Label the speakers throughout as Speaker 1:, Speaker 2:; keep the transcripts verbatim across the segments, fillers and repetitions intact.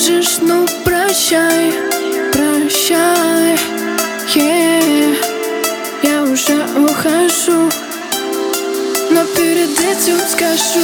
Speaker 1: скажешь, ну прощай, прощай, yeah. Я уже ухожу, но перед этим скажу: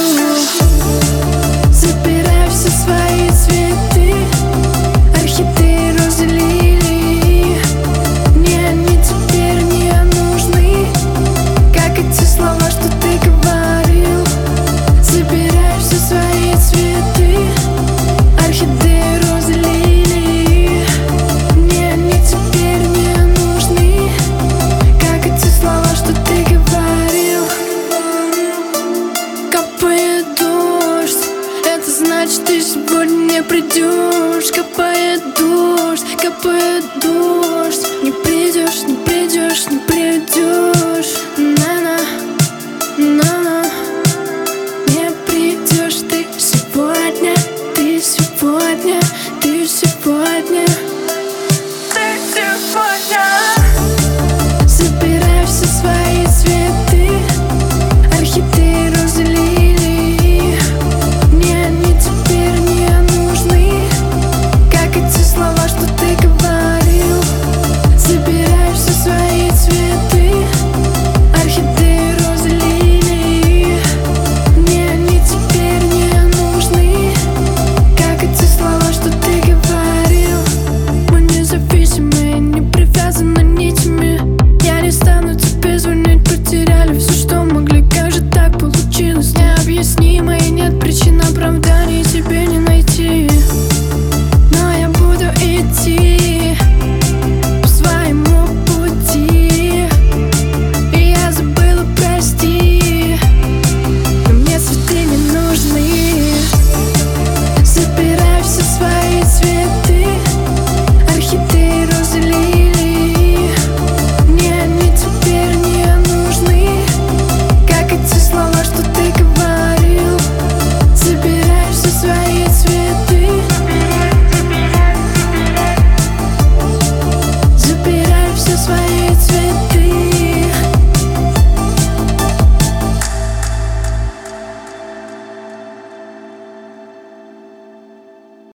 Speaker 1: забирай все свои цветы, орхидеи, розы, лилии. Мне они теперь не нужны, как эти слова, что ты говорил. Забирай все свои цветы, орхидеи, розы, лилии. Мне они теперь не нужны, как эти слова, что ты говорил. Капает дождь, это значит, ты сегодня не придешь. Капает дождь, капает дождь, не придешь, не придешь, не придешь.